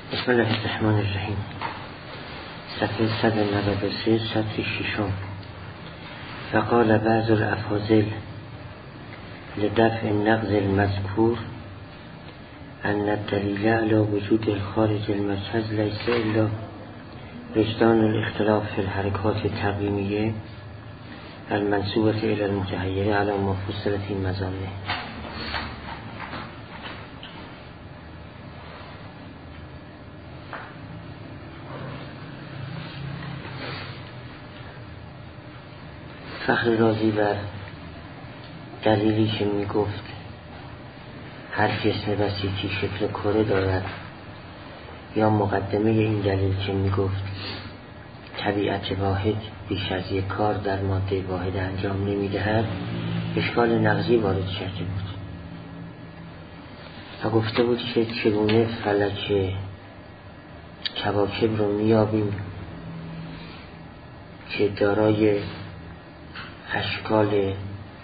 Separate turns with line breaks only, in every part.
بسم الله الرحمن الرحیم. صفحه 193 سطر ششم. فقال بعض الافاضل لدفع النقض المذکور ان الدلیل علی وجود الخارج المرکز لیس الا وجدان الاختلاف في الحركات التقویمیه المنسوبة الى المتحیره علی ما فصل فی مظانه. فخر رازی بر دلیلی که می گفت هر جسم بسیطی شکل کره دارد، یا مقدمه این دلیل که می گفت طبیعت واحد بیش از یک کار در ماده واحد انجام نمی دهد، اشکال نقضی وارد کرده بود و گفته بود که چگونه فلک کواکب رو می یابیم که دارای اشکال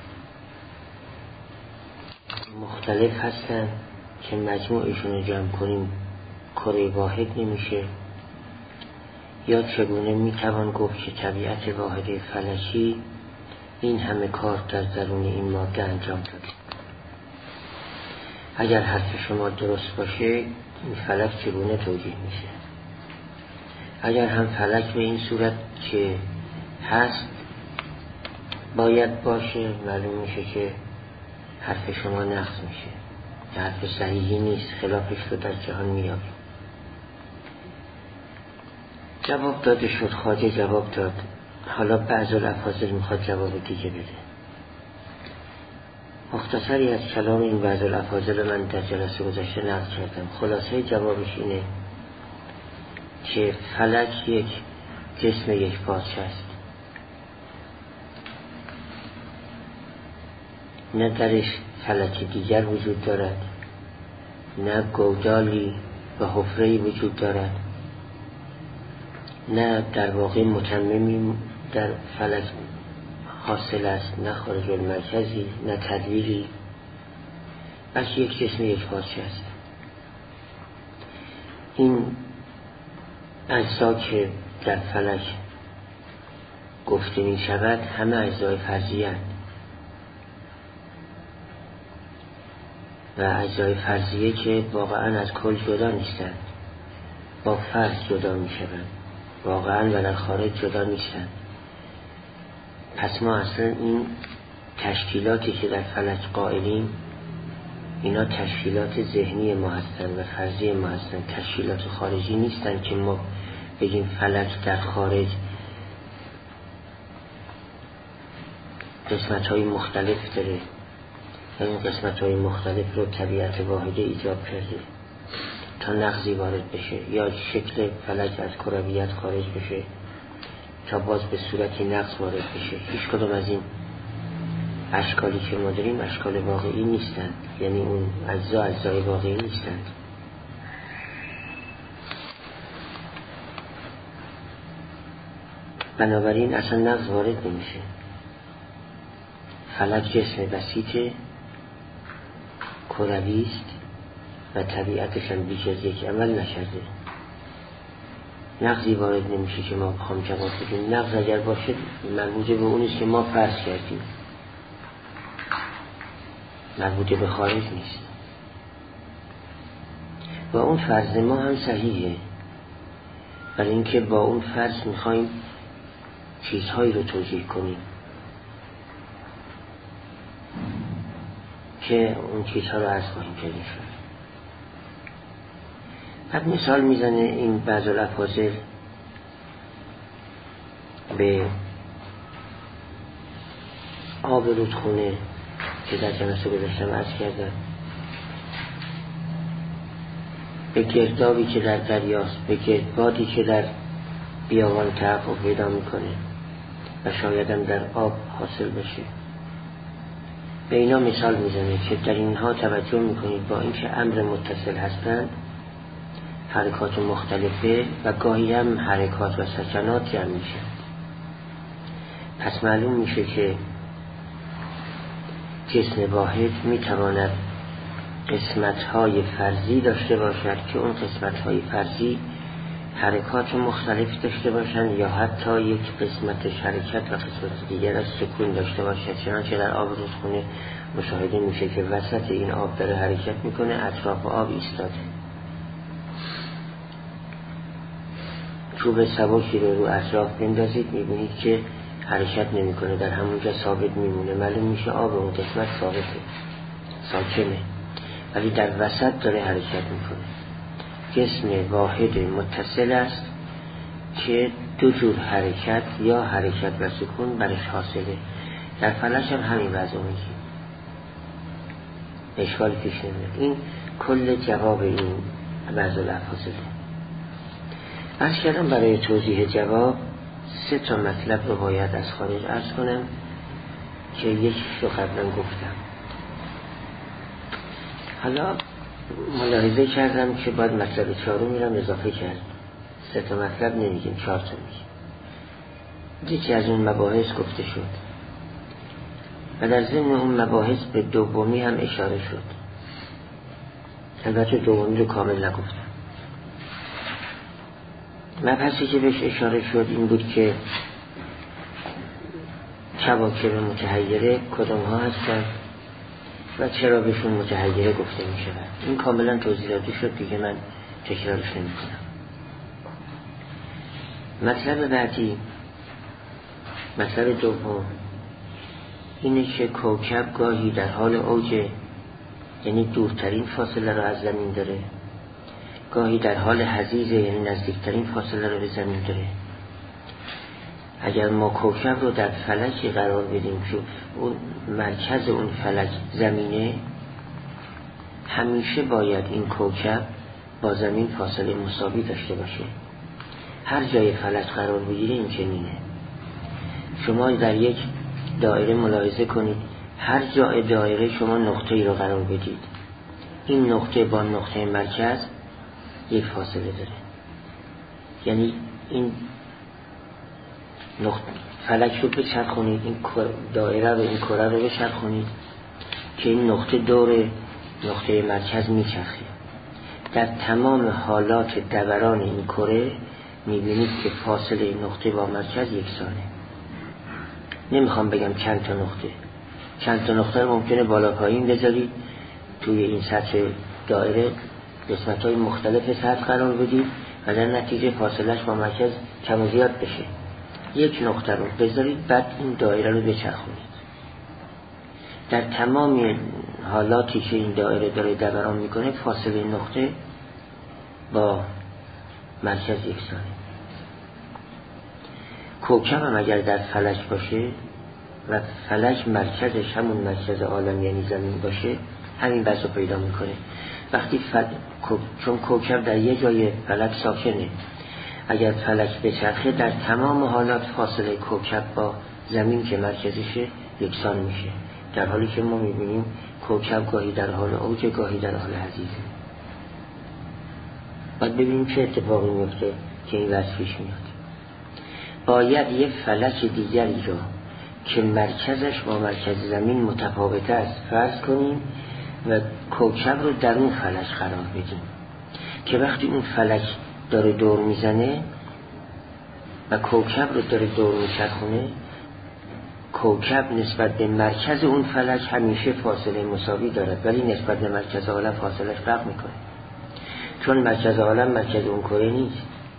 مختلف هستن که مجموعشون رو جمع کنیم کره واحد نمیشه، یا چگونه میتوان گفت که طبیعت واحد فلکی این همه کار در درون این ماده انجام داده. اگر حرف شما درست باشه این فلک چگونه توجیه میشه؟ اگر هم فلک به این صورت که هست باید باشه، معلوم میشه که حرف شما نقض میشه، حرف صحیحی نیست، خلافش رو در جهان میابیم. جواب داده شد، خواجه جواب داد. حالا بعض الافاضل میخواد جواب دیگه بده. مختصری از کلام این بعض الافاضل من در جلسه گذشته نقل کردم. خلاصه جوابش اینه که فلک یک جسم یک پارچه است، نه درش فلک دیگر وجود دارد، نه گودالی و حفره‌ای وجود دارد، نه در واقع متممی در فلک حاصل است، نه خارج المرکزی، نه تدویری، بلکه یک جسم یک پارچه است. این اجزا که در فلک گفته می شود همه اجزای فرضیه اند و اجزای فرضیه که واقعا از کل جدا نیستند، با فرض جدا می شوند، واقعا و در خارج جدا نیستند. پس ما اصلا این تشکیلاتی که در فلک قائلیم اینا تشکیلات ذهنی ما هستند و فرضی ما هستند، تشکیلات خارجی نیستند که ما بگیم فلک در خارج قسمت های مختلف داره و این قسمت های مختلف رو طبیعت واحده ایجاب کرده تا نقضی وارد بشه، یا شکل فلک از کرویت خارج بشه تا باز به صورتی نقض وارد بشه. هیچ کدوم از این اشکالی که ما داریم اشکال واقعی نیستند، یعنی اون اجزای واقعی نیستند. بنابراین اصلا نقض وارد نمیشه. فلک جسم بسیطه، کروی است و طبیعتش هم بیش از یک عمل نکرده. نقضی وارد نمیشه که ما بخوام جواب بدیم. نقض اگر باشه مربوطه به اونیست که ما فرض کردیم، مربوطه به خارج نیست و اون فرض ما هم صحیحه، ولی اینکه با اون فرض میخوایم چیزهایی رو توجیه کنیم که اون چیزها رو عرض خواهیم کردیم. بعد مثال میزنه این بعض الافاضل به آب رودخونه که در جلسه گذشته عرض کردم، به گردابی که در دریاست، به گردبادی که در بیابان تحقق پیدا میکنه و شاید هم در آب حاصل بشه. به اینا مثال میزنه که در اینها توجه میکنید با اینکه امر متصل هستند حرکات مختلفه و گاهی هم حرکات و سکنات جمع میشه. پس معلوم میشه که جسم واحد میتواند قسمت‌های فرضی داشته باشد که اون قسمت‌های فرضی حرکات مختلف داشته باشند یا حتی یک قسمت حرکت و قسمت دیگر از سکون داشته باشد. چنانچه در آب رودخانه مشاهده میشه که وسط این آب داره حرکت میکنه، اطراف آب ایستاده. چوب سبکی رو اطراف بندازید میبینید که حرکت نمیکنه، در همونجا ثابت میمونه. معلوم میشه آب اون قسمت ثابته، ساکنه، ولی در وسط داره حرکت میکنه. جسم واحد متصل است که دو جور حرکت یا حرکت و سکون برش حاصله. در فلک هم همین وضع میگیم، اشکال پیش نمیاد. این کل جواب این وضع الافاظله. عرض کردم برای توضیح جواب 3 مطلب رو باید از خارج عرض کنم که یکیش رو قبلا گفتم. حالا ملاحظه کردم که باید مطلب 4 رو اضافه کرد. 3 مطلب نمیگیم، 4 میگیم. یکی از اون مباحث گفته شد و در ضمن اون مباحث به دومی هم اشاره شد. البته دومی رو کامل نگفتم. مبحثی که بهش اشاره شد این بود که کواکب متحیره کدام ها هستن و چرا بهشون متحیره گفته می شود. این کاملا توضیح داده شد، دیگه من تکرارش نمی کنم. مطلب بعدی، مطلب دوم، اینه که کوکب گاهی در حال اوج، یعنی دورترین فاصله را از زمین داره، گاهی در حال حضیض، یعنی نزدیکترین فاصله را به زمین داره. اگر ما کوکب رو در فلکی قرار بدیم که اون مرکز اون فلک زمینه، همیشه باید این کوکب با زمین فاصله مساوی داشته باشه. هر جای فلک قرار بگیره این چنینه. شما در یک دایره ملاحظه کنید، هر جای دایره شما نقطه‌ای رو قرار بدید، این نقطه با نقطه مرکز یک فاصله داره. یعنی این فلک رو بچرخونید، این دایره رو، این کره رو بچرخونید که این نقطه دور نقطه مرکز میچرخه. در تمام حالات دوران این کره میبینید که فاصله نقطه با مرکز یکسانه. نمیخوام بگم چند تا نقطه، چند تا نقطه رو ممکنه بالا پایین بذارید توی این سطح دایره، قسمت‌های مختلف سطح قرار بدید و در نتیجه فاصلهش با مرکز کم و زیاد بشه. یک نقطه رو بذارید، بعد این دایره رو بچرخونید. در تمام حالاتی که این دایره داره دوران میکنه، فاصله نقطه با مرکز یکسانه. کوکب هم اگر در فلک باشه و فلک مرکزش همون مرکز عالم یعنی زمین باشه، همین وضع رو پیدا میکنه. وقتی چون کوکب در یه جای فلک ساکنه، اگر فلک بچرخه در تمام حالات فاصله کوکب با زمین که مرکزشه یکسان میشه، در حالی که ما میبینیم کوکب گاهی در حال اوج، گاهی در حال حضیضه. باید ببینیم چه اتفاقی میفته که این وضع پیش میاد. باید یه فلک دیگری رو که مرکزش با مرکز زمین متفاوت است فرض کنیم و کوکب رو در اون فلک قرار بدیم که وقتی اون فلک داره دور میزنه و کوکب رو داره دور میچرخونه، کوکب نسبت به مرکز اون فلک همیشه فاصله مساوی دارد، ولی نسبت به مرکز عالم فاصلهش فرق میکنه، چون مرکز عالم مرکز اون کره نیست.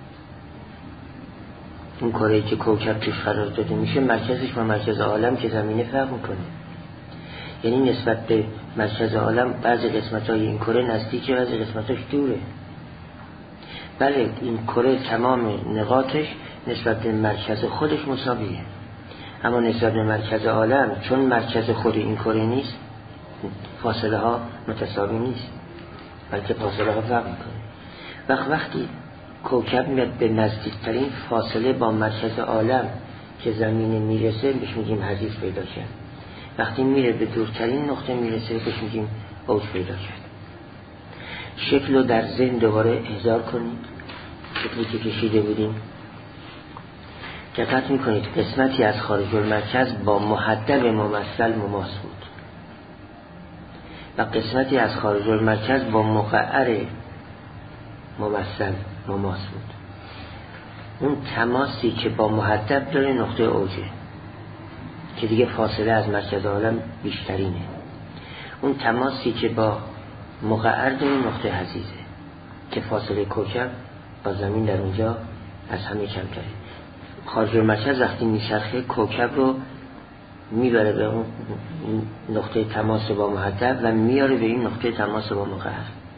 اون کره‌ای که کوکب توش قرار داده میشه مرکزش با مرکز عالم که زمینه فرق میکنه. یعنی نسبت به مرکز عالم بعضی قسمت‌های این کره نزدیکه، بعضی قسمتاش دوره. بله این کره تمام نقاطش نسبت به مرکز خودش مساویه، اما نسبت به مرکز عالم چون مرکز خود این کره نیست، فاصله ها متساوی نیست، بلکه فاصله ها فرق میکنه. وقتی کوکب میاد به نزدیکترین فاصله با مرکز عالم که زمین میرسه بهش میگیم حضیض پیدا کرد. وقتی میره به دورترین نقطه میرسه بهش میگیم اوج پیدا کرد. شکل رو در ذهن دوباره احضار کنید. شکلی که کشیده بودیم دقت میکنید قسمتی از خارج المرکز با محدب ممثل مماس بود. و قسمتی از خارج المرکز با مقعر ممثل مماس بود. اون تماسی که با محدب داره نقطه اوجه که دیگه فاصله از مرکز عالم بیشترینه. اون تماسی که با مقعر داره نقطه حضیضه که فاصله کوکب با زمین در اونجا از همه کمتره. خارج المرکز وقتی میچرخه کوکب رو میبره به اون نقطه تماس با محدب و میاره به این نقطه تماس با مقعر.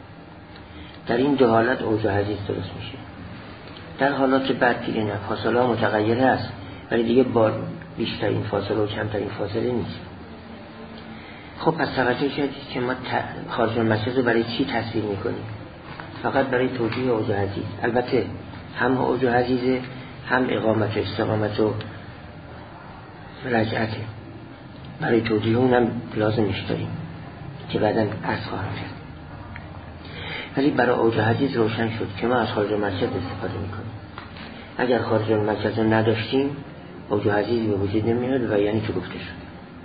در این دو حالت اوج و حضیض درست میشه. در حالات بعد دیگه نه، فاصله متغیره است ولی دیگه با بیشترین فاصله و کمترین فاصله نیست. خب پس توجه کردید که ما خارج المرکز رو برای چی تصویر میکنیم؟ فقط برای توجیه اوج و حضیض. البته هم اوج و حضیض، هم اقامت و استقامت و رجعته. برای توجیه اونم لازمش داریم که بعداً عرض خواهم کرد. ولی برای اوج و حضیض روشن شد که ما از خارج المرکز استفاده میکنیم. اگر خارج المرکز رو نداشتیم اوج و حضیض به وجود نمیاد و یعنی که گفته شد.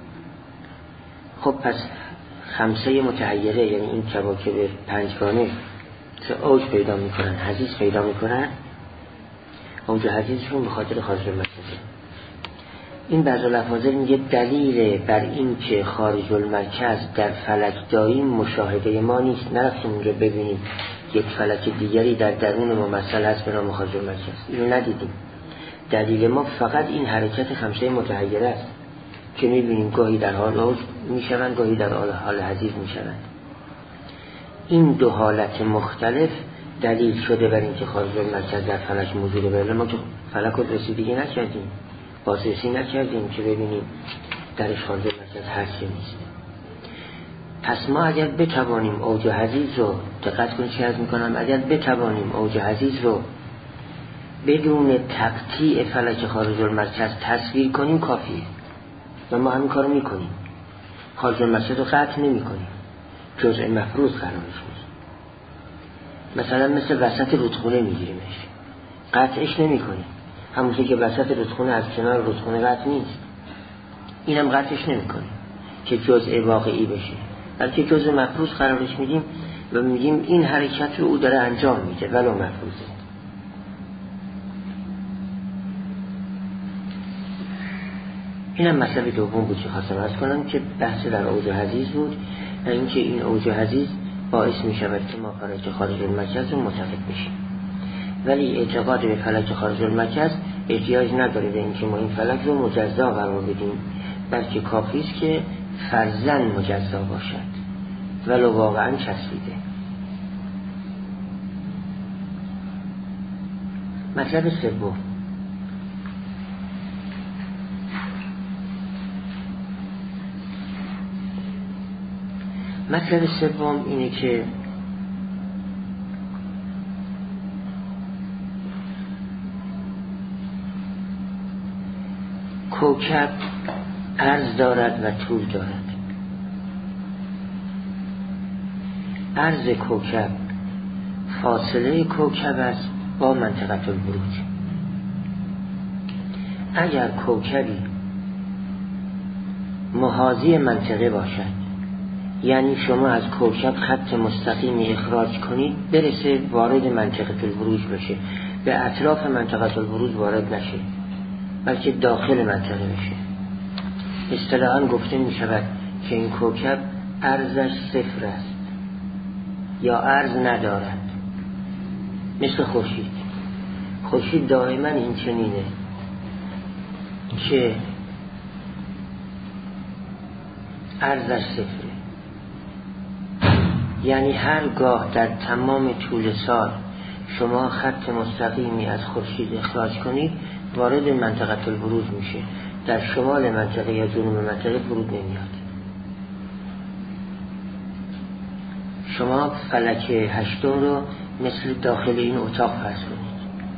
خب پس خمسه متحیره، یعنی این کواکب پنجگانه که اوج پیدا میکنن، حضیض پیدا میکنن، اوج و حضیضشون به خاطر خارج المرکزه. این بعض الافاضل میگه دلیل بر این که خارج المرکز در فلک داریم مشاهده ما نیست. نرفتیم اونجا ببینیم یک فلک دیگری در درون ممثل هست به نام خارج المرکز، اینو ندیدیم. دلیل ما فقط این حرکت خمسه متحیره است که میبینیم گاهی در حال اوج میشوند، گاهی در حال حضیض میشوند. این دو حالت مختلف دلیل شده بر این که خارج المرکز در فلک موجوده. بله ما که فلک رو رسیدگی نکردیم، بازرسی نکردیم که ببینیم درش خارج المرکز هست یا نیست. پس ما اگر بتوانیم اوج و حضیض رو، دقت کنید چه عرض میکنم، اگر بتوانیم اوج و حضیض رو بدون تقطیع فلک خارج المرکز تصویر کنیم کافیه و ما همین کارو میکنیم. خارج المرکز رو قطع نمی کنیم، جزء مفروض قرارش میدیم. مثلا مثل وسط رودخونه میگیریمش، قطعش نمی کنیم. همونطور که وسط رودخونه از کنار رودخونه قطع نیست، اینم قطعش نمی کنیم که جزء واقعی بشه، بلکه جزء مفروض قرارش میدیم و میگیم این حرکت رو او داره انجام میده ولو مفروضه. اینم مطلب دوم بود که خواستم عرض کنم که بحث در اوج و حضیض بود و اینکه این اوج و حضیض باعث میشود که ما خارج المرکز رو متفق بشیم. ولی اعتقاد به فلک خارج المرکز احتیاج نداره به اینکه ما این فلک رو مجزا قرار بدیم، بلکه کافی است که فرضاً مجزا باشد ولو واقعاً چسبیده. مطلب سوم، مطلب سوم اینه که کوکب عرض دارد و طول دارد. عرض کوکب فاصله کوکب است با منطقه البروج. اگر کوکبی محاذی منطقه باشد، یعنی شما از کوکب خط مستقیمی اخراج کنید برسه وارد منطقه البروج بشه، به اطراف منطقه البروج وارد نشه بلکه داخل منطقه بشه، اصطلاحاً گفته می شود که این کوکب عرضش صفر است یا عرض ندارد. مثل خورشید. خورشید دائما این چنینه که عرضش صفره، یعنی هرگاه در تمام طول سال شما خط مستقیمی از خورشید اخراج کنید وارد منطقه البروج میشه، در شمال منطقه یا جنوب منطقه فرود نمیاد. شما فلک هشتم رو مثل داخل این اتاق فرض کنید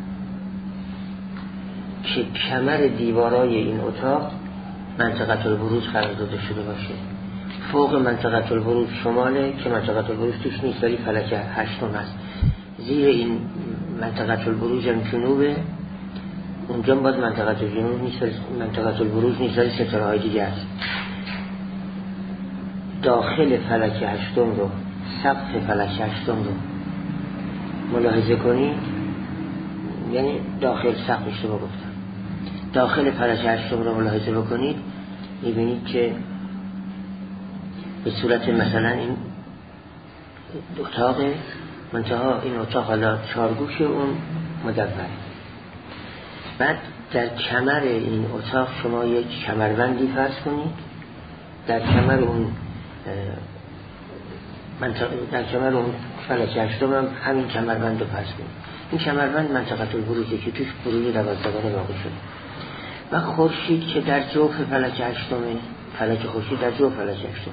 که کمر دیوارای این اتاق منطقه البروج قرار داده شده باشه. فوق منطقه البروج شماله که منطقه البروج توش نیست ولی فلک هشتم هست. زیر این منطقه البروج هم جنوبه، اونجا باز منطقه جنوب نیست، منطقه البروج نیست ولی ستاره های دیگه هست. داخل فلک هشتم رو، سقف فلک هشتم رو ملاحظه کنید، یعنی داخل سقفش رو گفتم، داخل فلک هشتم رو ملاحظه بکنید، میبینید که به صورت مثلا این اتاق منتها این اتاق حالا چارگوش اون مدور. بعد در کمر این اتاق شما یک کمربندی فرض کنید، در کمر اون در کمر اون فلک هشتم هم همین کمربند رو فرض کنید. این کمربند منطقه البروجه که توش بروج 12 واقع شده و خورشید که در جوف فلک هشتمه، فلک خورشید در جوف فلک هشتمه.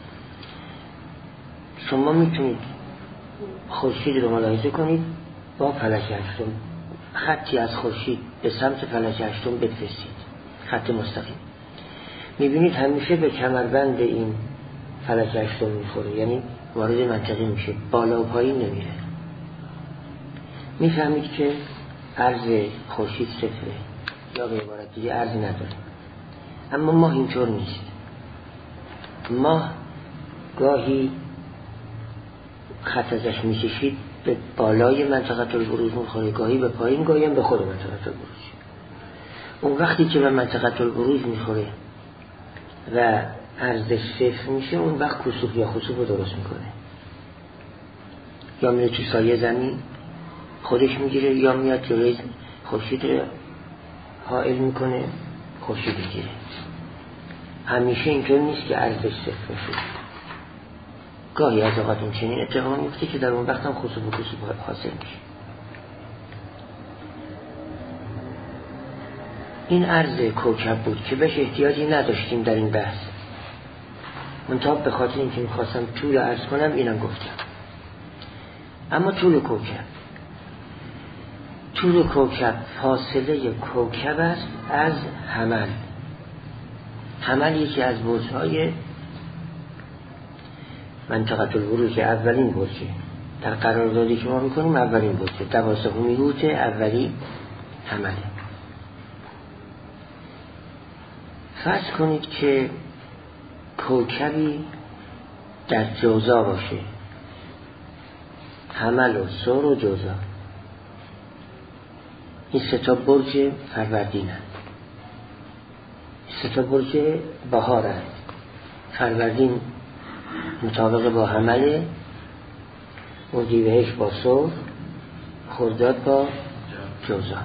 شما میتونید خورشید رو ملاحظه کنید با فلک هشتم، خطی از خورشید به سمت فلک هشتم بفرستید، خط مستقیم. میبینید همیشه به کمربند این فلک هشتم میخوره، یعنی وارد منطقه میشه، بالا و پایین نمیره. میفهمید که عرض خورشید صفره یا به عبارت دیگه عرضی نداره. اما ماه اینطور نیست. ماه گاهی خط ازش میکشید به بالای منطقه البروج میخوره، گاهی به پایین، گاهی هم به خود منطقه البروج. اون وقتی که به منطقه البروج میخوره و عرضش صفر میشه، اون وقت کسوف یا خسوف رو درست میکنه، یا میره تو سایه زمین خودش میگیره، یا میاد جلوی خورشید رو حائل میکنه، خورشید میگیره. همیشه اینطور نیست که عرضش صفر میشه. گاهی از اوقات این چنین اتفاق میفته که در اون وقت هم خسوف و کسوف حاصل میشه. این عرض کوکب بود که بهش احتیاجی نداشتیم در این بحث، منتها به خاطر اینکه میخواستم طول عرض کنم اینم گفتم. اما طول کوکب فاصله کوکب است از حمل. حمل یکی از برج‌های منطقه البروج، اولین برجه در قراردادی که ما میکنیم، اولین برجه، 12مین روت اولی حمله. فرض کنید که کوکبی در جوزا باشه، حمل و ثور و جوزا، این سه تا برج فروردین هست، سه تا برج بهار هست. فروردین مطابق با حمل، اردیبهشت با ثور، خرداد با جوزا.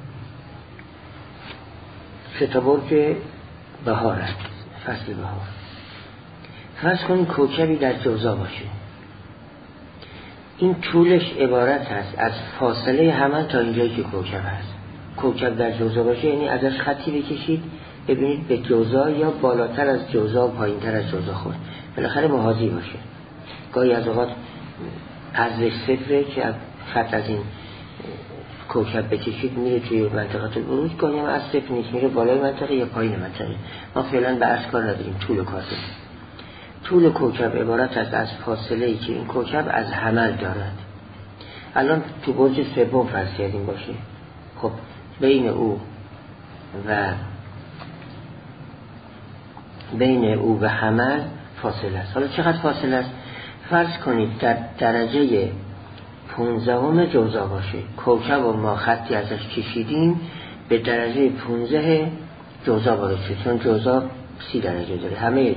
سه تا برج بهار هست، فصل بهار. فرض کنید کوکبی در جوزا باشه، این طولش عبارت هست از فاصله حمل تا اینجایی که کوکب هست. کوکب در جوزا باشه یعنی ازش خطی بکشید ببینید به جوزا یا بالاتر از جوزا و پایین تر از جوزا خورد، بالاخره محاذی باشه. گاهی از اوقات عرضش صفره که خط از این کوکب بکشید میره توی منطقه البروج، گاهی هم از صفر نیست، میره بالای منطقه یا پایین منطقه. ما فعلا به عرض کار نداریم. طول کوکب عبارت است از فاصله‌ای که این کوکب از حمل دارد. الان تو برج سوم فرض کردیم باشه، خب بین او و حمل فاصله است. حالا چقدر فاصله است؟ فرض کنید در درجه 15 جوزا باشه، کوکب و ما خطی ازش کشیدیم به درجه 15 جوزا وارد شد، چون جوزا 30 درجه داره، همه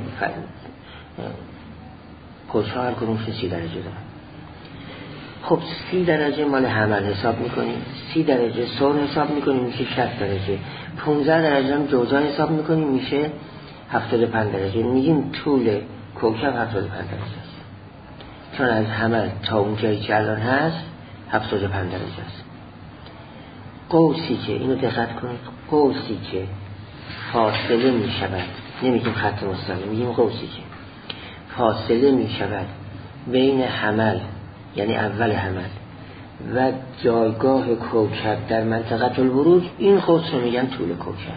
کوچه هر کدومشون 30 درجه داره. خب 30 درجه مال حمل حساب میکنیم، 30 درجه ثور حساب میکنیم میشه 60 درجه، 15 درجه هم جوزا حساب میکنیم میشه 75 درجه. میگیم طول کوکب 75 درجه است، چون از حمل تا اون جایی که الان هست 75 درجه است. قوسی که، اینو دقت کنید، قوسی که فاصله میشود، نمیگیم خط مستقیم، میگیم قوسی که فاصله میشود بین حمل، یعنی اول حمل، و جایگاه کوکب در منطقه البروج، این قوس رو میگن طول کوکب.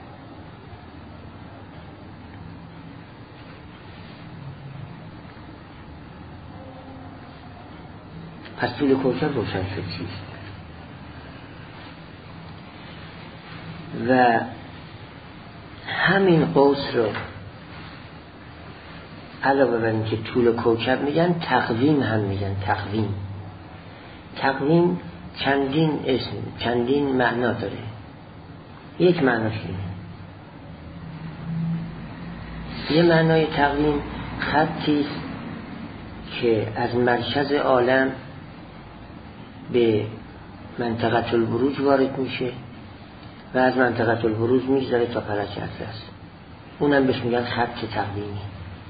پس طول کوکب روشن شد چیست و همین قوس رو علاوه بر اینکه طول کوکب میگن، تقویم هم میگن. تقویم چندین اسم، چندین معنا داره. یک معناش اینه. یه معنای تقویم خطی است که از مرکز عالم به منطقه البروج وارد میشه و از منطقه البروج میگذره تا فلک اطلس. اونم بهش میگن خط تقویمی.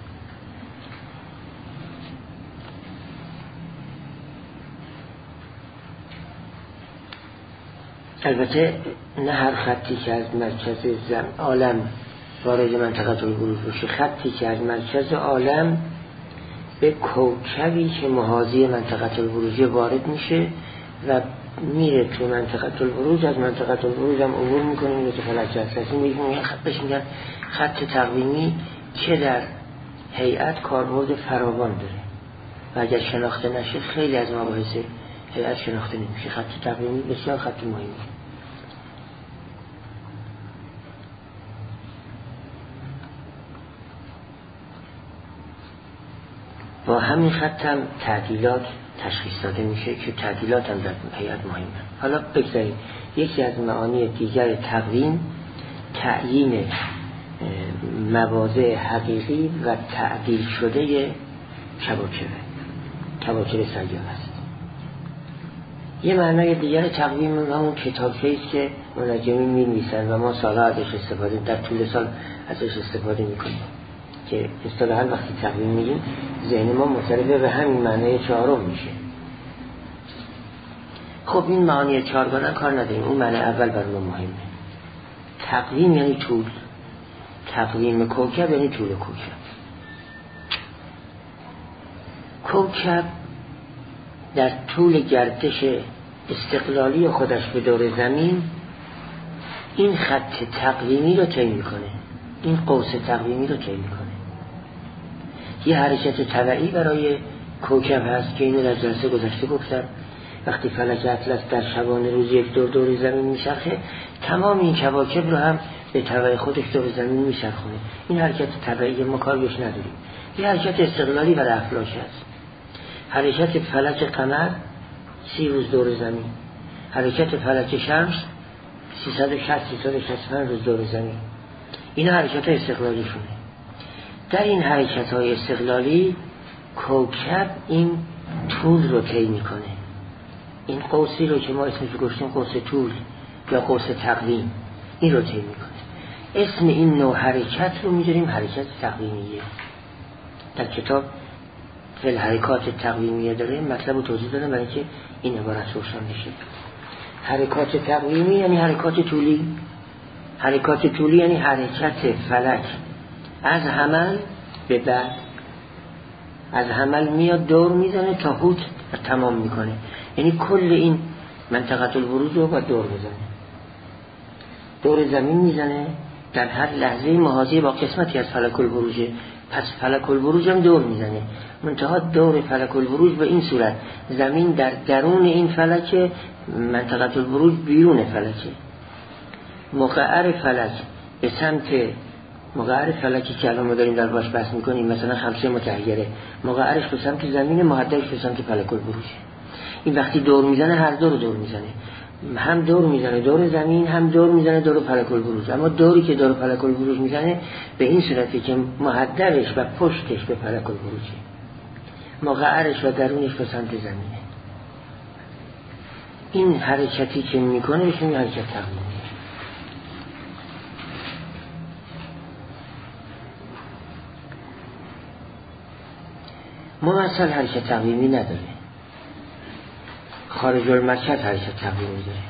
البته نه هر خطی که از مرکز عالم وارد منطقه البروج بشه، خطی که از مرکز عالم به کوکبی که محاذی منطقه البروج وارد میشه و میره تو منطقه البروج، از منطقه البروج هم عبور میکنه میره تو فلک اطلس. میگن خطش میگن خط تقویمی که در هیئت کاربرد فراوان داره و اگر شناخته نشه خیلی از مباحث هیئت شناخته نمیشه. خط تقویمی بسیار خط مهمی. با همین خط هم تعدیلات تشخیص داده میشه که تعدیلات هم در هیئت مهمه. حالا بگذاریم یکی از معانی دیگر تقویم تعیین مواضع حقیقی و تعدیل شده کواکب سیاره است. یه معنای دیگر تقویم همون کتابچه‌ای است که منجمین می‌نویسن و ما سال‌ها ازش استفاده، در طول سال ازش استفاده می‌کنیم که اصطلاحاً وقتی تقویم میگیم ذهن ما منصرف به همین معنای چهارم میشه. خب این معانی چهارگانه کار نداریم، اون معنی اول بر ما مهمه. تقویم یعنی طول. تقویم کوکب یعنی طول کوکب. کوکب در طول گردش استقلالی خودش به دور زمین این خط تقویمی رو طی میکنه، این قوس تقویمی رو طی میکنه. یه حرکت طبیعی برای کوکب هست که اینو در جلسه گذشته گفتم. وقتی فلک اطلس در شبانه روز یک دور زمین میچرخه، تمام این کواکب رو هم به تبع خودش دور زمین میچرخونه. این حرکت طبیعی ما کار بهش نداریم. یه حرکت استقلالی برای افلاک هست. حرکت فلک قمر 30 روز دور زمین، حرکت فلک شمس 365 روز دور زمین. اینا حرکت های استقلالی شونه. در این حرکت های استقلالی کوکب این طول رو طی میکنه. این قوسی رو که ما اسمش گفتیم قوس طول یا قوس تقویم، این رو طی میکنه. اسم این نوع حرکت رو میذاریم حرکت تقویمیه. در کتاب فل حرکات تقویمیه داره مطلب رو توضیح دادم برای که این عبارت روشن بشه. حرکات تقویمی یعنی حرکات طولی. حرکات طولی یعنی حرکت فلک از حمل به بعد، از حمل میاد دور میزنه تا هوت و تمام میکنه. یعنی کل این منطقه البروج رو با دور میزنه، دور زمین میزنه در هر لحظه محاذی با قسمتی از فلک البروج. پس فلک البروج هم دور میزنه، منتها دور فلک البروج به این صورت زمین در درون این فلک، منطقه البروج بیرون فلکه. مقعر فلک به سمت مقعر فلکی که الان ما داریم در باش بحث میکنیم، مثلا خمسه متحیره، مقعرش به سمت زمین، محدبش به سمت فلک البروج. این وقتی دور میزنه هر دو رو دور میزنه، هم دور میزنه دور زمین، هم دور میزنه دور فلک البروج. اما دوری که دور فلک البروج میزنه به این صورتی که محدبش و پشتش به فلک البروجه، مقعرش و درونش به سمت زمینه. این حرکتی که میکنه بهش میگن حرکت تقویمی. ممثل حرکت تقویمی نداره، خارج المرکز حرکت تقویمی داره.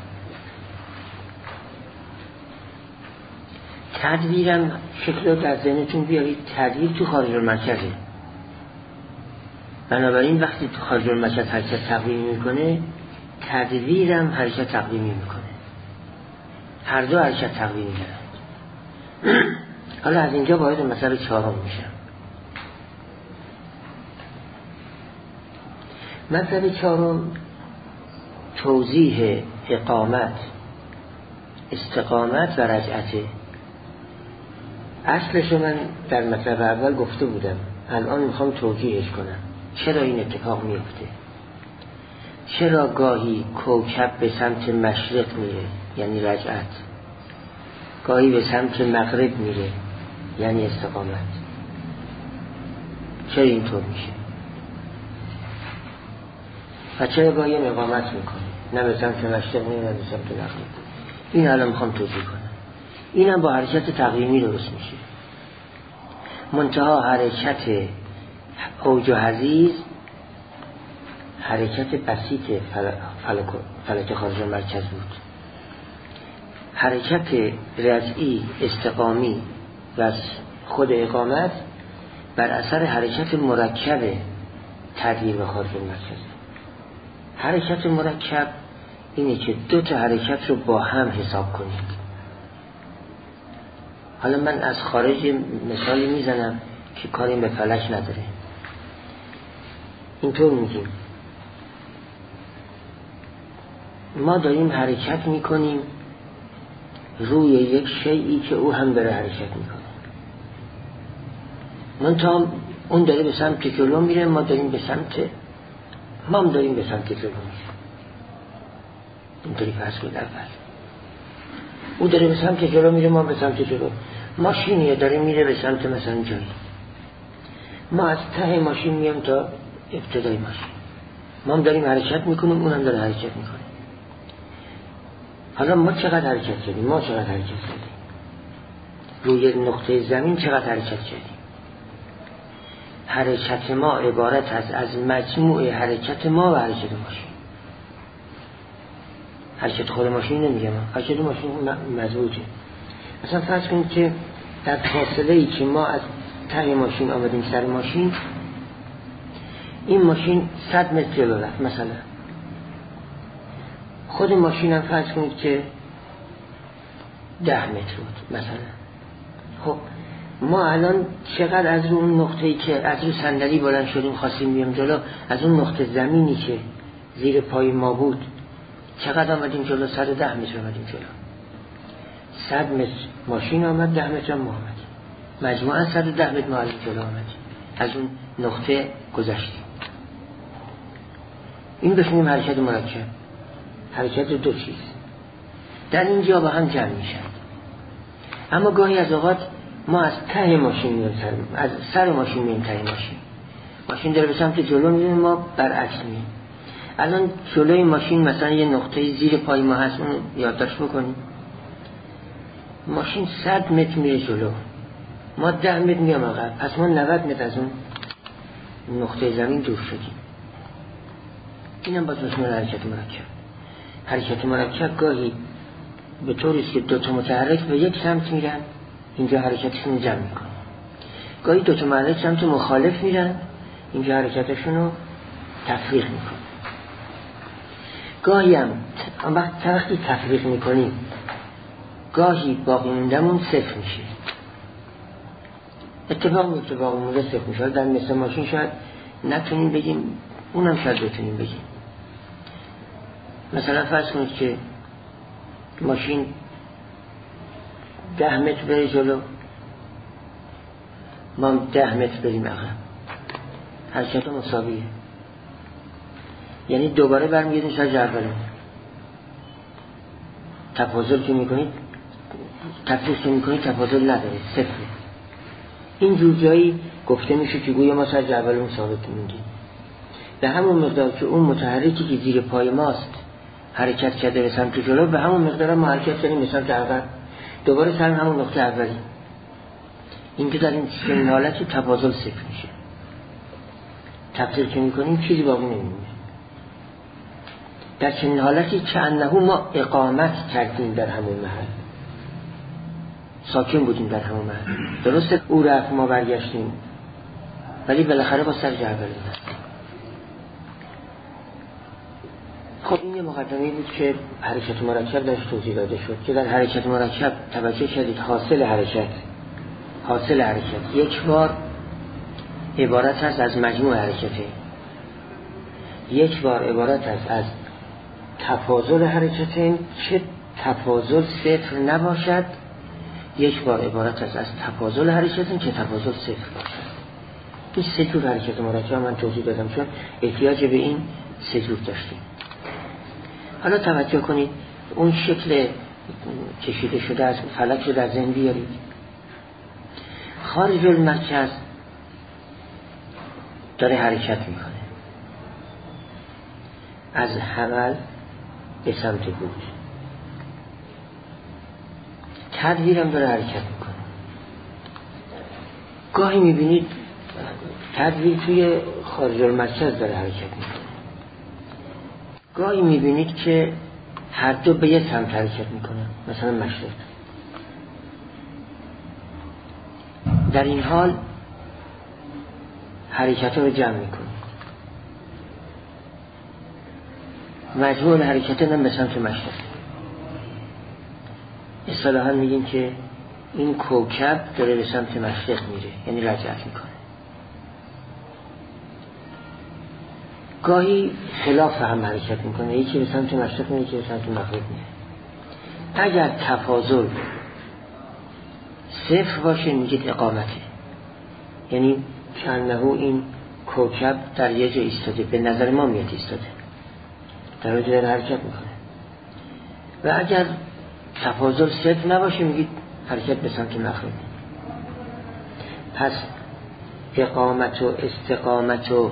تدویرم شکل رو در ذهنتون بیارید، تدویر تو خارج المرکزه. بنابراین وقتی تو خارج المرکز حرکت تقویمی میکنه، تدویرم حرکت تقویمی میکنه. هر دو حرکت تقویمی دارن. حالا از اینجا باید مسئله چهارم میشم. مطلب چهارم توضیح اقامت، استقامت و رجعته. اصلش من در مطلب اول گفته بودم، الان میخوام توجیهش کنم. چرا این اتفاق میفته؟ چرا گاهی کوکب به سمت مشرق میره یعنی رجعت، گاهی به سمت مغرب میره یعنی استقامت؟ چرا اینطور میشه؟ و چرا گاهی اقامت میکنه، نه به سمت مشرق میره نه به سمت مغرب؟ این الان میخوام توجیه کنم. اینم با حرکت تقویمی درست میشه. منتها حرکت اوج و حضیض حرکت بسیط فلک خارج مرکز بود. حرکت رجعی استقامی و خود اقامت بر اثر حرکت مرکب تغییر به خارج مرکز. حرکت مرکب اینه که دو تا حرکت رو با هم حساب کنید. حالا من از خارج مثالی میزنم که کاری به فلک نداره. اینطور میگیم ما داریم حرکت میکنیم روی یک شیئی که او هم داره حرکت میکنه. منتها اون داره به سمت جلو میره، ما هم داریم به سمت جلو میره. اینطوری فرض کنید اول او داره به سمت جلو میره، ما به سمت جلو. ماشینیه داره میره به سمت مثلا جایی، ما از ته ماشین میام تا ابتدای ماشین، ما هم داریم حرکت میکنیم، اون هم داره حرکت میکنه. حالا ما چقدر حرکت کردیم؟ ما چقدر حرکت کردیم؟ روی نقطه زمین چقدر حرکت کردیم؟ حرکت ما عبارت از مجموع حرکت ما و حرکت ماشین. حرکت خود ماشین نمیگم، حرکت ماشین مضبوطه. مثلا فرض کنید که در فاصله‌ای که ما از ته ماشین آمدیم سر ماشین، این ماشین 100 متر جلو رفت مثلا. خود ماشین هم فرض کنید که 10 متر بود مثلا. خب ما الان چقدر از اون نقطه‌ای که از اون صندلی بلند شدیم خواستیم بیام جلو، از اون نقطه زمینی که زیر پای ما بود چقدر آمدیم جلو؟ 110 متر آمدیم جلو. 100 متر ماشین آمد، 10 متر هم ما آمدیم، مجموعاً 110 متر ما جلو آمدیم، از اون نقطه گذشتیم. این بشنیم حرکت مرکب، حرکت دو چیز در اینجا با هم جمع میشن. اما گاهی از اوقات ما از ته ماشین میریم از سر ماشین میریم ته ماشین داره به سمت جلو میریم، ما برعکس میریم. الان جلوی ماشین مثلا یه نقطه زیر پای ما هست، اون یادداشت بکنیم. ماشین 100 متر میره جلو، ما 10 متر میام عقب، پس ما 90 متر از اون نقطه زمین دور شدیم. اینم باز میشه حرکت مرکب. حرکت مرکب گاهی به طوری است که دو تا متحرک به یک سمت میرن، اینجا حرکتشون جمع میکنن. گاهی دو تا متحرک سمت مخالف میرن، اینجا حرکتشون رو تفریق میکنن. گاهی هم وقتی تفریق میکنیم گاهی باقی موندمون صفر میشه. اتفاق میفته باقی مونده صفر میشه. در مثل ماشین شاید نتونیم بگیم، اونم شاید بتونیم بگیم. مثلا فرض کنید که ماشین 10 متر بره جلو، ما 10 متر بریم عقب، حرکت مساویه. یعنی دوباره برمیگردیم سر جا اولمون. تفاضل که میکنید، تفریق که میکنید تفاضل نداره، صفره. این جور جایی گفته میشه که گویا ما سر جا اولمون ثابت موندیم. به همون مقدار که اون متحرکی که زیر پای ماست حرکت کرده به سمت جلو، به همون مقدار ما حرکت کردیم به سمت عقب، دوباره سر همون نقطه اولی. اینجا در این چنین حالتی تفاضل صفر میشه. تفریق که میکنیم چیزی باقی نمیمونه. در چنین حالتی که انه ما اقامت کردیم در همون محل، ساکن بودیم در همون محل. درسته او رفت ما برگشتیم، ولی بالاخره با سر جا اولی هستیم. خب این یه مقدمه‌ای بود که حرکت مرکب داشت توضیح داده شد که در حرکت مرکب توجه کردید حاصل حرکت یک بار عبارت است از مجموع حرکته، یک بار عبارت است از تفاضل حرکتین که تفاضل صفر نباشد، یک بار عبارت است از تفاضل حرکتین که تفاضل صفر باشد. این 3 جور حرکت مرکب من توضیح دادم چون احتیاج به این 3 جور داشتیم. حالا توجه کنید اون شکل کشیده شده از فلک رو در ذهن بیارید. خارج المرکز داره حرکت میکنه از حمل به سمت بود، تدویرم داره حرکت میکنه. گاهی میبینید تدویر توی خارج المرکز داره حرکت میکنه، گاهی میبینید که هر دو به یک سمت حرکت میکنه، مثلا مشرق. در این حال حرکت رو جمع میکنه، مجموع حرکت هم به سمت مشرق. اصطلاحاً میگیم که این کوکب داره به سمت مشرق میره، یعنی رجعت میکنه. گاهی خلاف هم حرکت میکنه، یکی به سمت مشرق میره، یکی به سمت مغرب میره. اگر تفاضل 0 باشه میگید اقامته، یعنی کانه این کوکب در یه جا ایستاده، به نظر ما میاد ایستاده، در اونجا داره حرکت میکنه. و اگر تفاضل 0 نباشه میگید حرکت به سمت مغرب. پس اقامت و استقامت و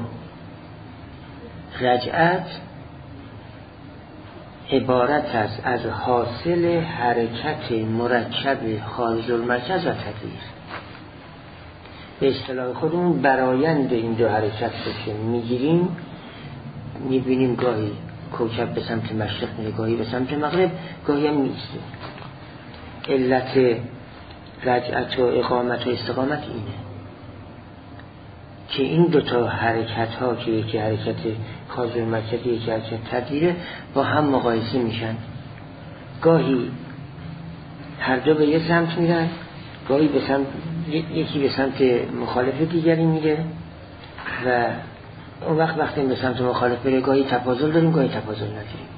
رجعت عبارت است از حاصل حرکت مرکب خارج المرکز و تدویر. به اصطلاح خودمون برآیند این دو حرکت رو میگیریم، میبینیم گاهی کوکب به سمت مشرق میره، گاهی به سمت مغرب، گاهی هم میسته. علت رجعت و اقامت و استقامت اینه که این دوتا حرکت ها که یکی حرکت خارج المرکز یکی حرکت تدویره با هم مقایسه میشن. گاهی هر دو به یه سمت میرن، گاهی به سمت یکی به سمت مخالف دیگری میره و اون وقتی به سمت مخالف بره گاهی تفاضل داریم گاهی تفاضل نداریم.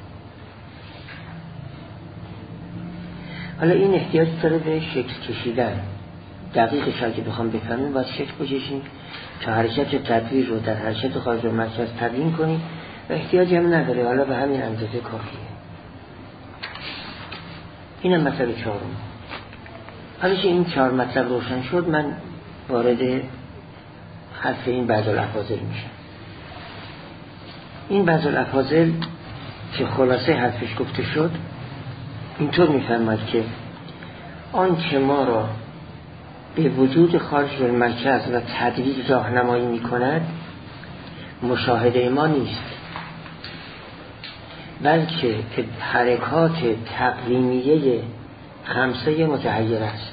حالا این احتیاج داره به شکل کشیدن. دقیقش که بخوام بفهمیم باید شکل بکشیم تا حرکت تدویر رو در حرکت خارج المرکز تبیین کنیم و احتیاج هم نداره، حالا به همین اندازه کافیه. اینم مطلب 4. حالا که این 4 مطلب روشن شد من وارد حرف این بعض الافاضل میشم. این بعض الافاضل که خلاصه حرفش گفته شد اینطور میفرماید که آن که ما را به وجود خارج المرکز و تدویر راهنمایی میکند مشاهده ما نیست، بلکه حرکات تقویمیه 5 متحیر است.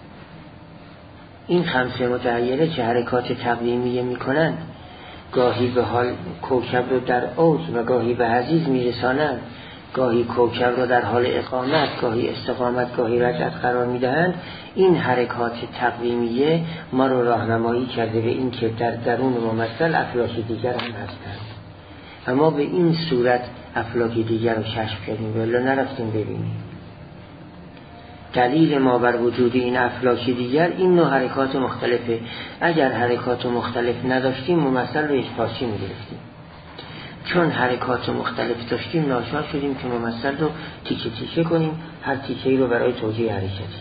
این 5 متحیره که حرکات تقویمیه میکنند گاهی به حال کوکب رو در اوج و گاهی به حضیض میرسانند، گاهی کوکب رو در حال اقامت، گاهی استقامت، گاهی رجعت قرار میدهند. این حرکات تقویمیه ما رو راهنمایی کرده به این که در درون ممثل افلاک دیگر هم هستند و ما به این صورت افلاک دیگر رو کشف کردیم ولی نرفتیم ببینیم. دلیل ما بر وجود این افلاک دیگر این نوع حرکات مختلفه. اگر حرکات مختلف نداشتیم ممثل رو یکپارچه میگرفتیم. چون حرکات مختلف داشتیم ناچار شدیم که ممثل رو تیکه تیکه کنیم، هر تیکه‌ای رو برای توجیه حرکتی.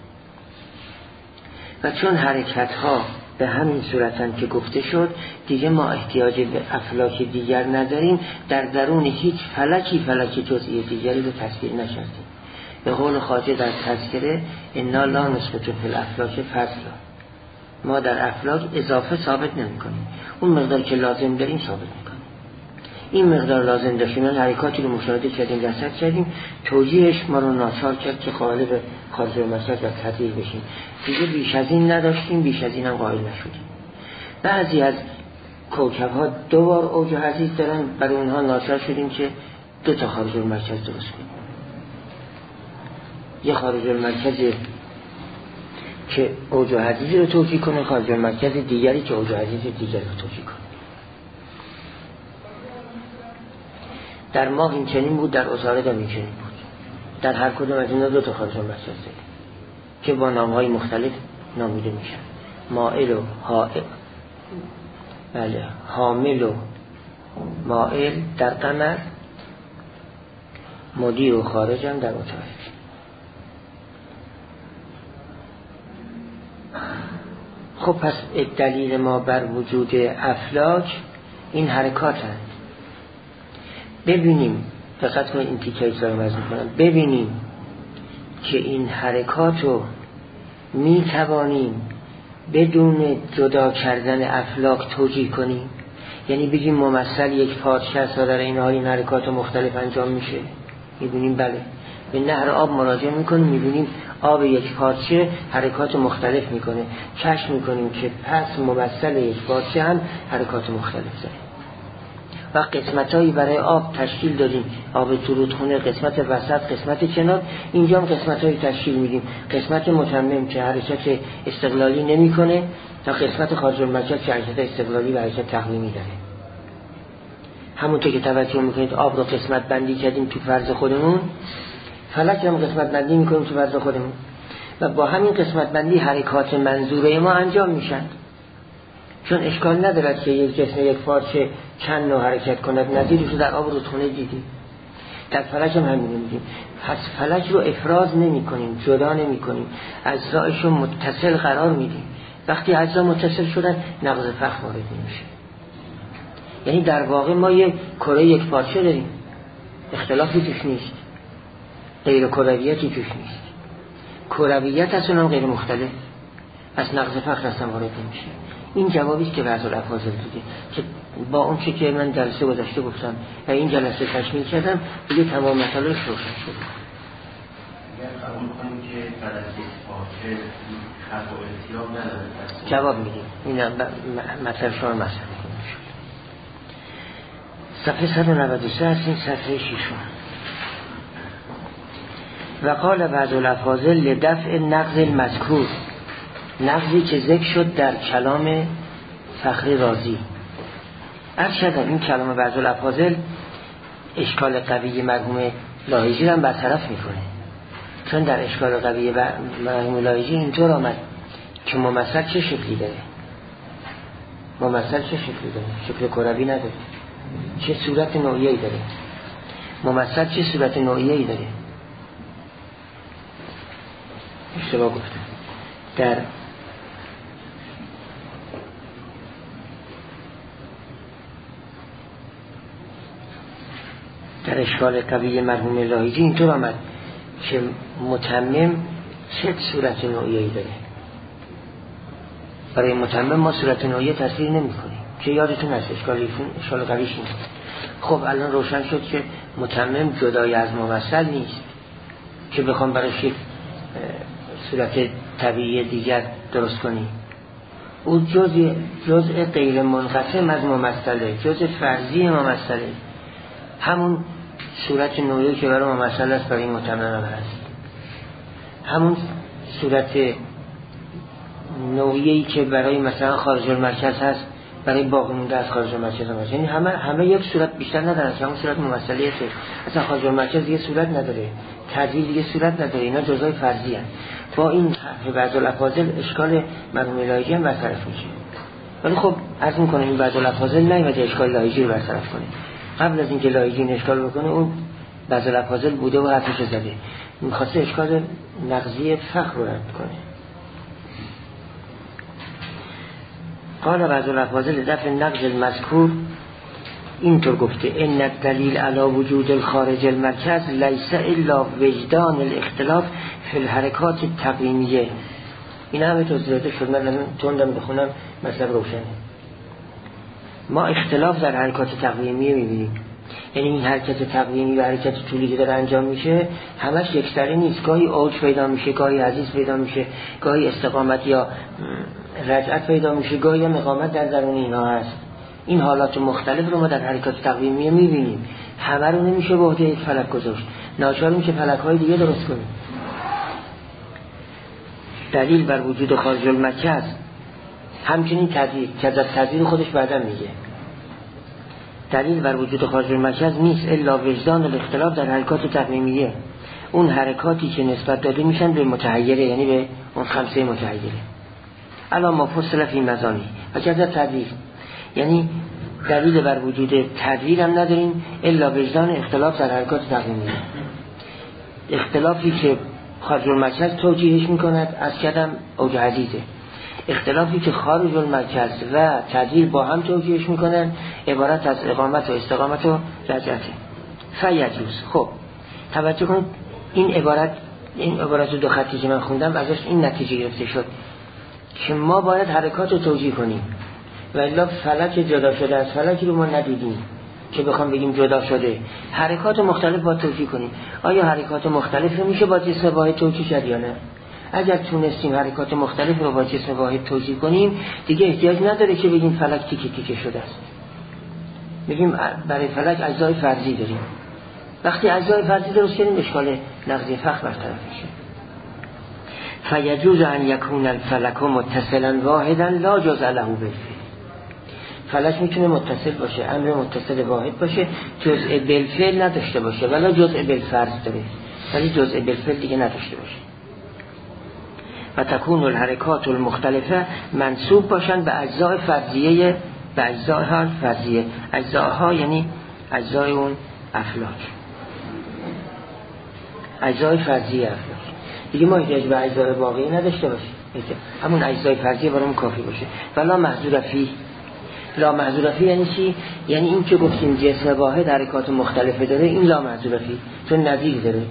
و چون حرکت ها به همین صورتن که گفته شد دیگه ما احتیاج به افلاک دیگر نداریم، در درون هیچ فلک جزئی دیگری رو تصویر نشدیم. به قول خواجه در تذکره انا لا نثبت فی الافلاک فضلا، ما در افلاک اضافه ثابت نمی کنیم، اون مقدار که لازم داریم ثابت می کنیم. این مقدار لازم داشتیم، حرکاتی رو مشاهده کردیم، رصد کردیم، توجیهش ما رو ناچار کرد که قائل به خارج المرکز و تدویر بشیم. دیگه بیش از این نداشتیم، بیش از این هم قائل نشدیم. بعضی از کوکب ها 2 بار اوج و حضیض دارن، برای اونها ناچار شدیم که 2 تا خارج المرکز درست کنیم. یه خارج المرکز که اوج و حضیض رو توجیه کنه، خارج المرکز دیگری که اوج و حضیض دیگری رو توجیه کنه. در ماه این چنین بود، در عطارد هم این چنین بود. در هر کدوم از اینا 2 تا خارج المرکز داریم که با نامهای مختلف نامیده میشن. مائل و حائق بله حامل و مائل در قمر، مدیر و خارج هم در اتاق. خب پس دلیل ما بر وجود افلاک این حرکات هست. ببینیم، دقت کنید این تیکه دارم از میکنم، ببینیم که این حرکات رو می توانیم بدون جدا کردن افلاک توجیه کنیم. یعنی بگیم ممثل یک پارچه است و در این حال این حرکات مختلف انجام میشه. میبینیم بله به نهر آب مراجعه میکنیم، میبینیم آب یک پارچه حرکات مختلف میکنه، کشف میکنیم که پس ممثل یک پارچه هم حرکات مختلف داره. و قسمتایی برای آب تشکیل دادیم، آب رودخونه، قسمت وسط، قسمت کنار، اینجا هم قسمتایی تشکیل میدیم، قسمت متمم که حرکت استقلالی نمیکنه تا قسمت خارج المرکز که حرکت استقلالی و حرکت تقویمی داره. همونطور که توجه میکنید آب رو قسمت بندی کردیم تو فرض خودمون، فلک هم قسمت بندی میکنیم تو فرض خودمون و با همین قسمت بندی حرکات منظوره ما انجام میشن. چون اشکال ندارد که یک جسم یک پارچه چند نوع حرکت کند، نظیرش رو در آب رودخونه دیدیم، در فلک هم همین میدیم. پس فلک رو افراز نمی کنیم، جدا نمی کنیم، اجزایش رو متصل قرار میدیم. وقتی اجزا متصل شدن نقض فخ وارد نمیشه. یعنی در واقع ما یک کره یک پارچه داریم، اختلافی توش نیست، غیر کرویتی توش نیست، کرویت از اونم غیر مختلف، از نقض فخر اصلا وارد نمیشه. این جوابیست که بعض الافاضل دیده که با اون چه که من جلسه گذشته گفتم و این جلسه تشمیل کردم دیگه تمام مسئله روشن شد.
اگر قبول کنیم که بعد از یک پارچه خط و التیام نداره
جواب میدیم. این مطلب شما مسئله کنیم شد. صفحه 193 هستیم، صفحه 6. و قال بعض الافاضل لدفع نقض المذکور، نقضی که ذکر شد در کلام فخری رازی. ارشد این کلام بعض الافاضل اشکال قوی مرحوم لاهیجی هم برطرف میکنه، چون در اشکال قوی مرحوم لاهیجی اینطور آمد که ممثل چه شکلی داره، ممثل چه شکلی داره، شکل کروی نداره، چه صورت نوعیه‌ای داره، ممثل چه صورت نوعیه‌ای داره. اشتباه گفتم. در اشکال قوی مرحوم لاهیجی اینطور آمد که متمم چه صورت نوعیه‌ای داره. برای متمم ما صورت نوعیه تصویر نمی کنیم که یادتون هست اشکال قویش نیست. خب الان روشن شد که متمم جدای از ممثل نیست که بخوام براش یک صورت طبیعی دیگر درست کنیم. او جزء غیر منقسم از ممثله، جزء فرضی ممثله، همون صورت نوعی که برای ممثل است برای متمم هم هست، همون صورت نوعی که برای مثلا خارج المرکز هست برای باقی مونده از خارج المرکز هم هست. یعنی همه یک صورت بیشتر ندارن، همون صورت ممثلیه، اصلا خارج المرکز دیگه صورت نداره، تدویل دیگه صورت نداره، اینا جزای فرضی هست. با این بعض الافاضل اشکال مرحوم لاهیجی هم برطرف میشه. ولی خب عرض میکنه این بعض الافاضل نیومده اشکال لاهیجی رو برطرف کنه. قبل از اینکه لاهیجی این اشکال بکنه اون بعض الافاضل بوده و حرفش زده، میخواسته اشکال نقضی فخر رو رد کنه. قال بعض الافاضل دفع نقض المذکور اینطور گفته ان الدلیل علی وجود الخارج المرکز لیس الا وجدان الاختلاف فی الحرکات التقویمیه. این همه توضیحات شد، من تندم بخونم مطلب روشنه. ما اختلاف در حرکات تقویمیه میبینیم، یعنی این حرکت تقویمی و حرکت طولی که داره انجام میشه همش یکسره نیست، گاهی اوج پیدا میشه، گاهی حدیث پیدا میشه، گاهی استقامت یا رجعت پیدا میشه، گاهی هم اقامت در درون اینها هست. این حالات مختلف رو ما در حرکات تقویمیه میبینیم، همه رو نمیشه به عهده یک فلک گذاشت، ناچار میشه فلک های دیگه درست کنیم. دلیل بر وجود خارج المرکز همچنین تذیر خودش بعدا میگه دلیل بر وجود خارج المرکز نیست الا وجدان الاختلاف در حرکات تقویمیه، اون حرکاتی که نسبت داده میشن به متحیره، یعنی به اون خمسه متحیره. الا ما فصل فی مزانی و کذا تدویر، یعنی دلیل بر وجود تدویر هم نداریم الا وجدان اختلاف در حرکات تقویمیه. اختلافی که خارج المرکز توجیهش میکند از کدم اوج حدیثه، اختلافی که خارج المرکز و تدویر با هم توجیهش میکنن عبارت از اقامت و استقامت و رجعته. فیجوز. خب توجه کنید این عبارت دو خطی که من خوندم ازش این نتیجه گرفته شد که ما باید حرکات رو توجیه کنیم و الا فلک جدا شده از فلکی رو ما ندیدیم که بخوام بگیم جدا شده. حرکات مختلف باید توجیه کنیم. آیا حرکات مختلف رو میشه با جسم واحد توجیه کرد یا نه؟ اگر تونستیم حرکات مختلف رو با جسم واحد توجیه کنیم دیگه احتیاج نداره که بگیم فلک تیکه تیکه شده است. بگیم برای فلک اجزای فرضی داریم. وقتی اجزای فرضی درست کردیم اشکال نقضی فخ برطرف میشه. فیجوز ان یکون الفلک متصلا واحدا لا جزء له بالفعل. فلک میتونه متصل باشه، امر متصل واحد باشه، جزء بالفعل نداشته باشه ولی جزء بالفرض داره، ولی جزء بالفعل دیگه نداشته باشه. و تکون الحرکات المختلفه منسوب باشن به اجزای فرضیه، به اجزاها فرضیه. اجزاها یعنی اجزای اون افلاک، اجزای فرضیه افلاک. دیگه ما احتیاج به اجزای واقعی نداشته باشیم، همون اجزای فرضیه برامون کافی باشه. ولا محذور فیه. لا محذور فیه یعنی چی؟ یعنی این که گفتیم جسم واحد حرکات مختلفه داره، این لا محذور فیه چون نظیر داره.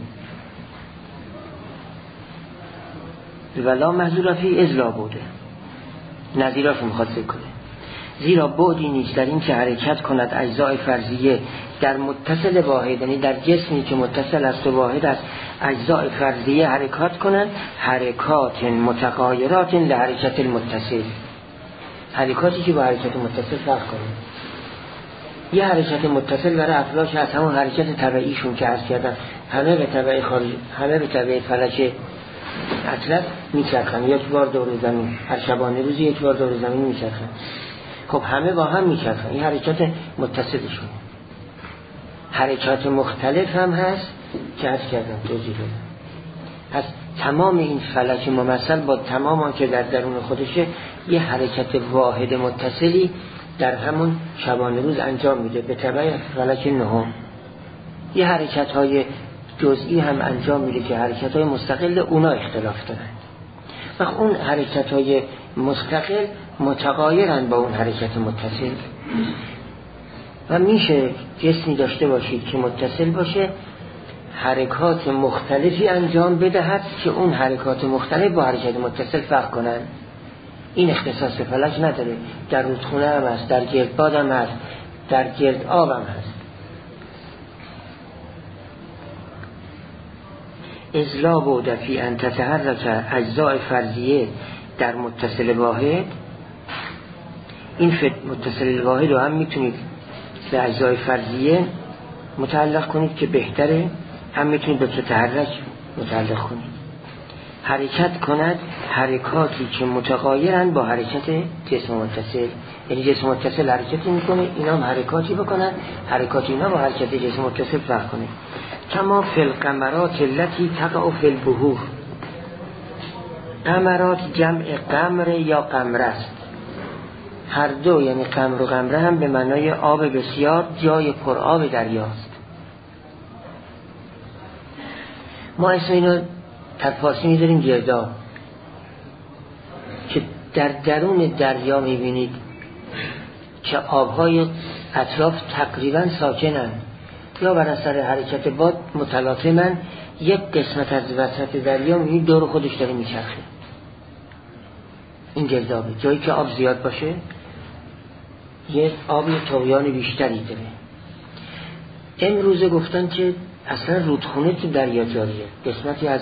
ولا محذور فیه از لا بوده، نظیراشو میخواد ذکر کنه. زیرا بعدی نیست در این که حرکت کند اجزای فرضیه در متصل واحد، یعنی در جسمی که متصل است و واحد است اجزای فرضیه حرکات کنند حرکات متغایرات لحرکت المتصل، حرکاتی که با حرکت متصل فرق کنند. یه حرکت متصل برای افلاک هست، همون حرکت طبیعیشون که عرض کردم همه به طبع خارج، همه به طبع فلک اطلس میچرخن، یک بار دور زمین، هر شبانه روزی یک بار دور زمین میچرخن. خب همه با هم میچرخن، این حرکت متصلشون. حرکات مختلف هم هست که عرض کردم توضیح دادم. پس تمام این فلک ممثل با تمام آن که در درون خودشه یه حرکت واحد متصلی در همون شبانه روز انجام میده به تبع فلک نهم. یه حرکت های جزئی هم انجام میده که حرکت های مستقل اونا اختلاف دارن و اون حرکت های مستقل متغایرن با اون حرکت متصل. و میشه جسمی داشته باشید که متصل باشه حرکات مختلفی انجام بدهد که اون حرکات مختلف با حرکت متصل فرق کنن. این اختصاص فلک نداره، در رودخونه هم هست، در گردباد هم هست، در گرد آب هم هست. ازلا بوده فی ان تتحرک اجزای فرضیه در متصل واحد. این متصل واحد رو هم میتونید به اجزای فرضیه متعلق کنید که بهتره، هم میتونید به تتحرک متعلق کنید. حرکت کند حرکاتی که متغایرن با حرکت جسم متصل، یعنی جسم متصل حرکتی میکنه اینا هم حرکاتی بکنن، حرکات اینا با حرکت جسم متصل فرق کنه. کما فی القمرات التي تقع فی البحور. قمرات جمع قمر یا قمره است، هر دو یعنی قمر و قمره هم به معنای آب بسیار، جای پر آب دریاست. ما اسم اینو در فارسی میذاریم گرداب، که در درون دریا میبینید که آبهای اطراف تقریبا ساکنن یا بر اثر حرکت باد متلاطمن. یک قسمت از وسط دریا میبینید دور خودش داره میچرخه. این گردابه، جایی که آب زیاد باشه یه آبی طغیان بیشتری داره. امروزه گفتن که اصلا رودخونه تو دریا جاریه، قسمتی از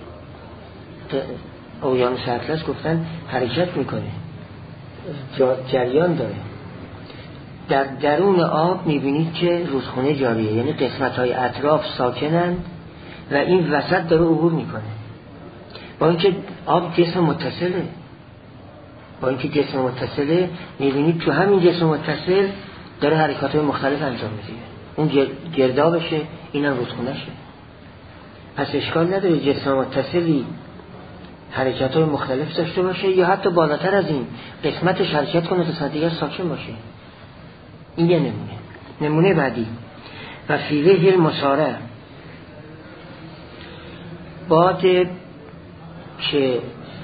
اقیانوس اطلس گفتن حرکت میکنه، جریان داره. در درون آب میبینید که رودخونه جاریه، یعنی قسمت های اطراف ساکنن و این وسط داره عبور میکنه. با اینکه آب جسم متصله، با اینکه جسم متصله میبینید تو همین جسم متصل داره حرکات های مختلف انجام میده. اون گردابشه، اینم رودخونهشه. پس اشکال نداره جسم متصلی حرکت‌های مختلف داشته باشه یا حتی بالاتر از این قسمتش حرکت کنه قسمت دیگر ساکن باشه. این یه نمونه بعدی و فیوه المساره، باد که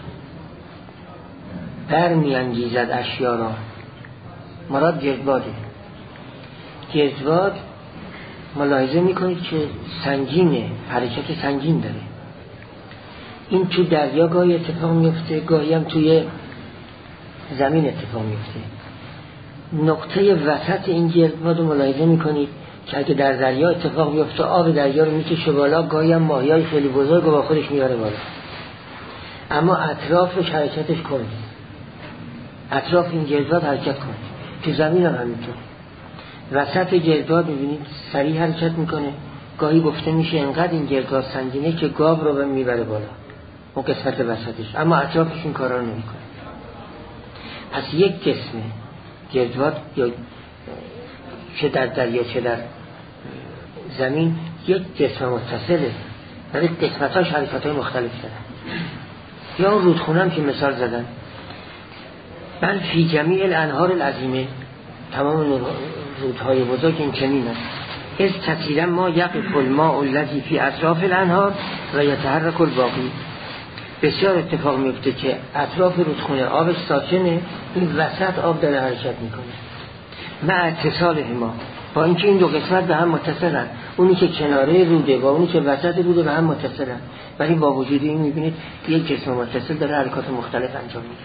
برمی‌انگیزد اشیا را، مراد گردباده. گردباد ملاحظه میکنید که سنگینه، حرکت سنگین داره. این تو دریا گاهی اتفاق میفته، گاهی هم توی زمین اتفاق میفته. نقطه وسط این گردباد رو ملاحظه میکنید که اگه در دریا اتفاق بیفته آب دریا رو میکشه بالا، گاهی هم ماهیای خیلی بزرگ رو با خودش میاره بالا، اما اطرافش حرکتش کنه، اطراف این گردباد حرکت کنه. تو زمین هم همینطور، وسط گردباد میبینید سریع حرکت میکنه. گاهی گفته میشه انقدر این گردباد سنگینه که گاو رو میبره بالا، اون قسمت وسطش، اما اطرافش این کارا رو نمیکنه. پس یک قسم گردباد یا چه در دریا چه در زمین یک قسم متصله، ولی قسمتاش حرکت‌های مختلف دارن. یا اون رودخونه هم که مثال زدن، بل فی جمیع الانهار العظیمه، تمام رودهای بزرگ این چنین است. از کثیرا ما یقف الماء الذی فی اطراف الانهار و یتحرک الباقی. بسیار اتفاق میفته که اطراف رودخونه آبش ساکنه، این وسط آب داره حرکت میکنه. مع اتصالهما، با اینکه این دو قسمت به هم متصلن، اونی که کناره روده با اونی که وسط روده به هم متصلن، ولی با وجود این میبینید یک قسم متصل داره حرکات مختلف انجام میده.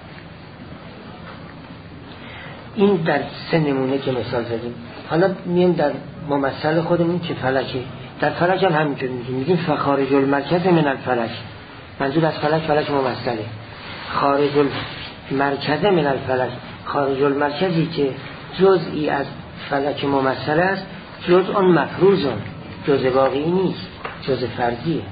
این در سه نمونه که مثال زدیم. حالا میایم در ممثل خودمون که فلکه. در فلک هم همینطور میگیم فخارج المرکز من الفلک. منظور از فلک ممثله. خارج المرکز من الفلک، خارج المرکزی که جزئی از فلک ممثل است، جزء آن مفروضون، جزء واقعی نیست، جزء فرضیه.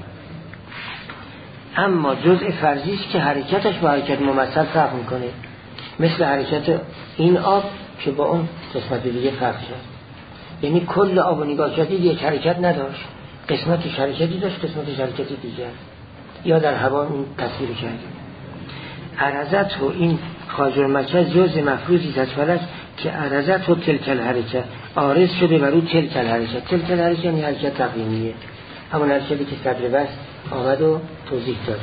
اما جزء فرضی است که حرکتش با حرکت ممثل فرق میکنه، مثل حرکت این آب که با اون قسمت دیگه فرق کرد. یعنی کل آب نگاه کردید یک حرکت نداشت، قسمتش حرکتی داشت، قسمتش حرکتی دیگر. یا در هوا این تصویر کردیم. عرضت و این خارج المرکز جزء مفروضی از فلک که عرضت و تلک الحرکت، عارض شده بر او تلک الحرکت. تلک الحرکت یعنی حرکت تقویمیه، همون حرکتی که صدر بس آمد و توضیح دادیم.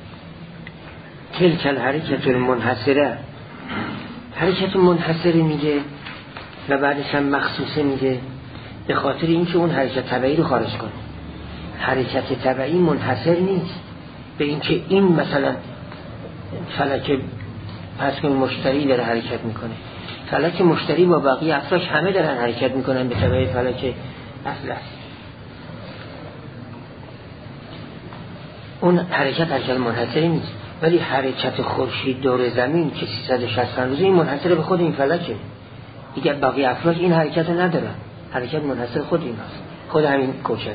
تلک الحرکت المنحصره، حرکت منحصره میگه و بعدش هم مخصوصه میگه، به خاطر اینکه اون حرکت تبعی رو خارج کنه. حرکت تبعی منحصر نیست به اینکه این مثلا فلک پس کنیم مشتری داره حرکت میکنه. فلک مشتری با بقیه افلاک همه دارن حرکت میکنن به تبع فلک اصل است. اون حرکت منحصری نیست، ولی حرکت خورشید دور زمین که 360 روزه این منحصر به خود این فلکه. دیگه بقیه افلاک این حرکت رو ندارن، حرکت منحصر خود این هست، خود همین کوچه.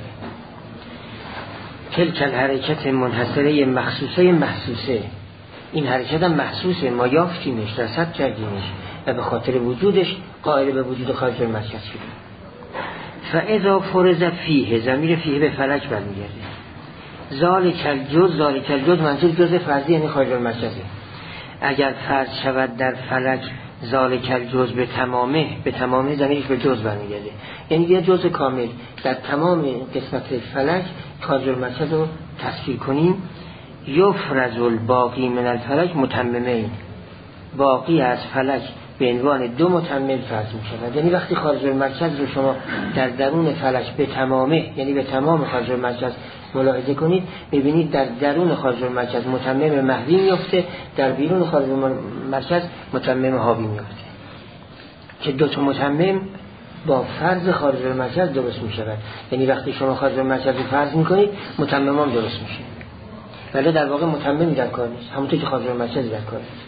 تلک الحرکت منحصره مخصوصه محسوسه، این حرکت هم محسوسه، ما یافتیمش، رصد کردیمش و به خاطر وجودش قائل به وجود خارج المرکز شده. فاذا فرض فیه، ضمیر فیه به فلک برمیگرده. ذالک الجزء منظور جزء فرضی یعنی خارج المرکزه. اگر فرض شود در فلک ذالک الجزء به تمامه ضمیرش به جزء برمیگرده، یعنی یه جزء کامل در تمام قسمت فلک خارج المرکز رو تسخیر کنیم. یفرض الباقی من الفلک متممین، باقی از فلک به عنوان دو متمم فرض می شود. یعنی وقتی خارج المرکز رو شما در درون فلک به تمامه، یعنی به تمام خارج المرکز ملاحظه کنید، میبینید در درون خارج المرکز متمم محوی میفته، در بیرون خارج المرکز متمم حاوی میفته، که دو تا متمم با فرض خارج المرکز درست می شود. یعنی وقتی شما خارج المرکز رو فرض می کنید متمم هم درست میشه، ولی در واقع متممی در کار نیست، همونطور که خارج المرکز در کار نیست.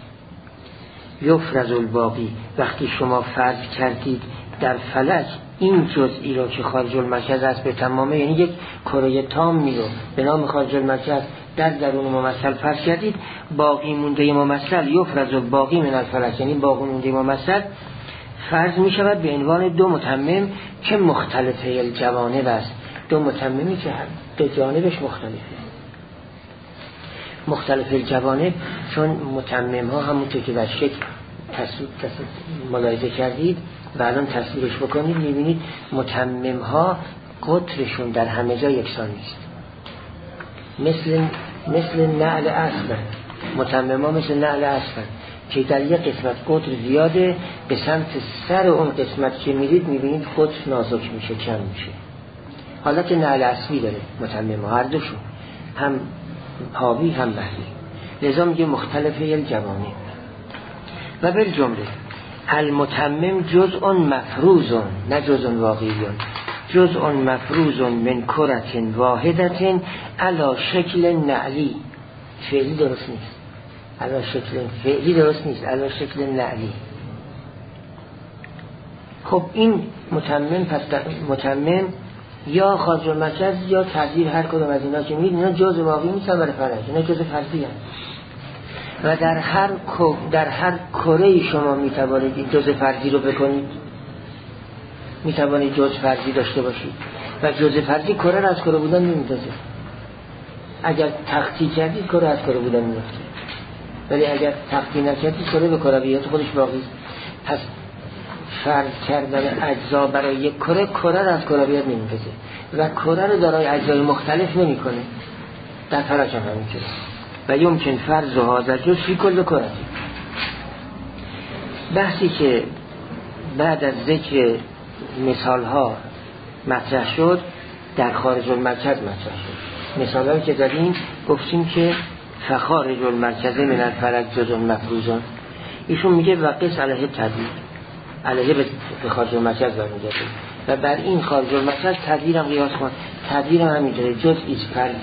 یفرض الباقی، وقتی شما فرض کردید در فلک این جزئی را که خارج المرکز است به تمامه، یعنی یک کره تامی رو به نام خارج المرکز در درون ممثل فرض کردید، باقی مونده ممثل یفرض الباقی من الفلک، یعنی باقی مونده ممثل فرض می شود به عنوان دو متمم که مختلفه الجوانب است، دو متممی که دو جانبش مختلفه. مختلف الجوانب، چون متمم ها همونطور که در شکل ملاحظه کردید و الان تصویرش بکنید میبینید متمم ها قطرشون در همه جا یکسان نیست، مثل نعل اصلا. متمم ها مثل نعل اصلا که در یک قسمت قطر زیاده، به سمت سر اون قسمت که میرید میبینید قطر نازک میشه، کم میشه. حالت نعل اصلی داره متمم ها، هر دوشون، هم حاوی هم محلی. لذا میگه مختلف الجوانب. و بالجمله المتمم جزء مفروض، نه جزء واقعی، جزء مفروض من کرة واحدة علی شکل نعلی. فعلی درست نیست، علی شکل فعلی درست نیست، علی شکل نعلی. خب این متمم، پس متمم یا خارج المرکز یا تغییر هر کدوم از اینا که میگید اینا جزء واقعی نیستن برای فرج، اینا جزء فرضی هست. و در هر کره شما میتوانید جزء فرضی رو بکنید، میتوانید جزء فرضی داشته باشید و جزء فرضی کره رو از کره بودن نمیندازه. اگر تختی کردید کره از کره بودن میفته، ولی اگر تختی نکردید کره به کرویت خودش باقی است. پس فرض کردن اجزا برای یک کره رو از کرویت نمیندازه و کره رو دارای اجزای مختلف نمیکنه. در فلک هم همینطوره. و یمکن فرض و هذا جز فی کل کره. بحثی که بعد از ذکر مثال ها مطرح شد در خارج المرکز مطرح شد. مثال هایی که داریم گفتیم که فخارج المرکز من الفلک جزء مفروض. ایشون میگه و قیس علیه تدبیر، علیه به خارج المرکز برمیگرده و بر این خارج المرکز تدبیر هم قیاس کن. تدبیر هم همینطوره، جزئی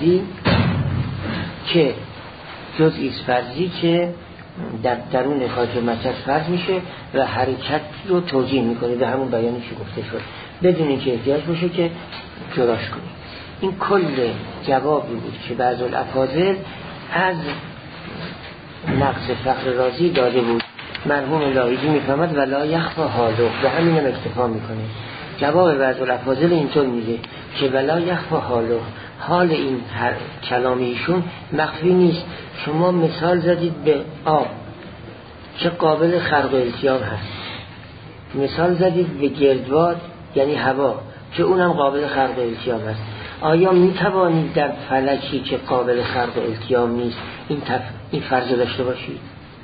فرضی که در درون خارج المرکز فرض میشه و حرکت رو توجیه میکنه به همون بیانی که گفته شد، بدون اینکه احتیاج باشه که جراش کنیم. این کل جوابی بود که بعض الافاضل از نقص فخر رازی داده بود. مرحوم لاهیجی میفهمد ولا یخفی حاله، به همین هم اکتفا میکنه. جواب بعض الافاضل اینطور میگه که ولا یخفی حاله، حال این هر کلام ایشون مخفی نیست. شما مثال زدید به آب که قابل خرق و التیام هست، مثال زدید به گردباد یعنی هوا که اونم قابل خرق و التیام هست. آیا میتوانید در فلکی که قابل خرق و التیام نیست این فرض داشته باشید؟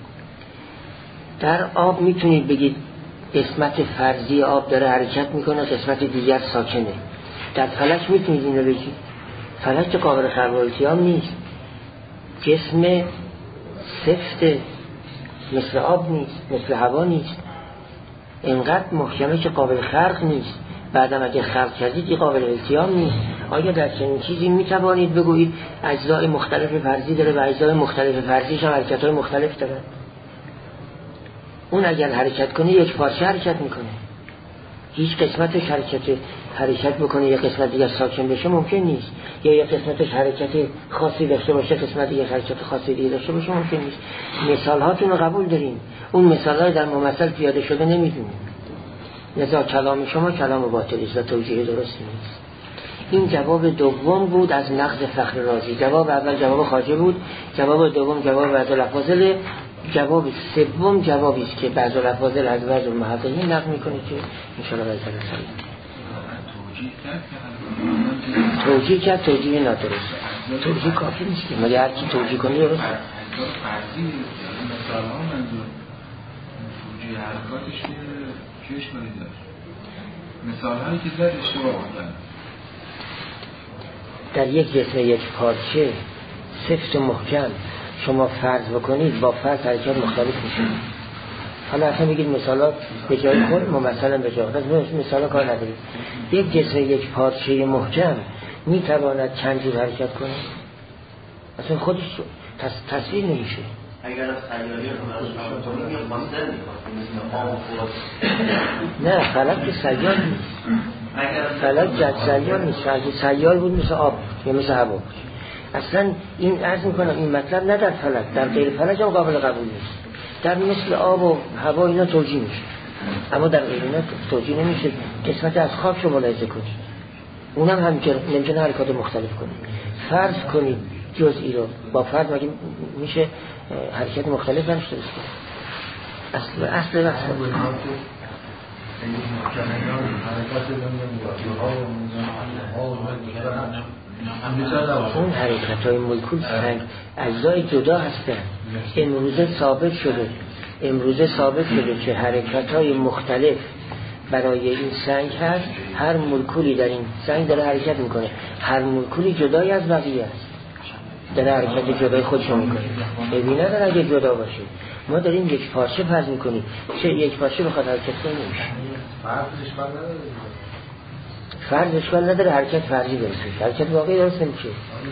در آب میتونید بگید قسمت فرضی آب داره حرکت میکنه، قسمت دیگر ساکنه. در فلک میتونید اینو بگید. فلک که قابل خرق و التیام نیست، جسم سفت مثل آب نیست، مثل هوا نیست، اینقدر محکمه که قابل خرق نیست. بعدم اگه خلق کردید این قابل التیام نیست. آیا در چنین چیزی میتوانید بگویید اجزای مختلف فرضی داره و اجزای مختلف فرضیش هم حرکت‌های مختلف داره؟ اون اگر حرکت کنه یک پارچه حرکت میکنه، هیچ قسمتش حرکت بکنه یک قسمت دیگه ساکن بشه ممکن نیست، یا یک قسمتش حرکت خاصی داشته باشه قسمت دیگه حرکت خاصی دیگه داشته باشه ممکن نیست. مثال هاتون رو قبول داریم، اون مثال های در ممثل پیاده شده نمیدونیم. لذا کلام شما کلام باطلی است و توجیه درستی نیست. این جواب دوم بود از نقض فخر رازی. جواب اول جواب خواجه بود، جواب دوم جواب بعض الافاضل، جواب سوم جوابی است که بعض الافاضل از بعض المحققین نقل میکنه که ان شاء الله باید توجیه کرد. توجیه نادرست، توجیه کافی نیست که مگه هر کی توجیه کنه درست.
فرضی مثلا منظور توجیه حرکاتش که چشمانی داشت، مثال هایی که زد اشتباه بودن.
در یک جسم یک پارچه سفت و محکم شما فرض بکنید با فرض حرکات مختلف میشه. حالا اصلا بگید مثالات به جای خود ممثلا به جای خود، مثالا کار ندارید. یک جسم یک پارچه محکم میتواند چند جور حرکت کنه؟ اصلا خودش تصویر نمیشه.
اگر از سیاری رو برای یا مانده
نه فلک که سیار نیست، فلک جد سیار نیست. اگه سیار بود مثل آب یا مثل هوا بود. اصلا این عرض میکنم این مطلب نه در فلک، در غیر فلک هم قابل قبول نیست. در مثل آب و هوا اینا توجیه میشه، اما در غیر اینا توجیه نمیشه. قسمت از خاک رو ملاحظه کنید، اونم همینطور نمیتونه حرکات مختلف کنید. فرض کنید جزئی رو با فرد مگه میشه حرکت مختلف هم شده اصل اون حرکت های مولکول سنگ اجزای جدا هستن. امروزه ثابت شده که حرکت های مختلف برای این سنگ هست. هر مولکولی در این سنگ داره حرکت میکنه، هر مولکولی جدایی از بقیه است، داره حرکت جدای خودشو میکنه. ببین نداره اگه جدا باشه. ما داریم یک پارچه فرض میکنیم، چه یک پارچه بخواد حرکت کنه نمیشه. فرض اشکال نداره، حرکت فرضی درست میشه، حرکت واقعی درست نمیشه.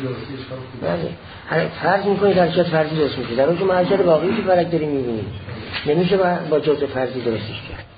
بله فرض میکنید حرکت فرضی درست میشه، در اون که ما حرکت واقعی که برک داریم میبینیم نمیشه با جزء فرضی درستش کرد.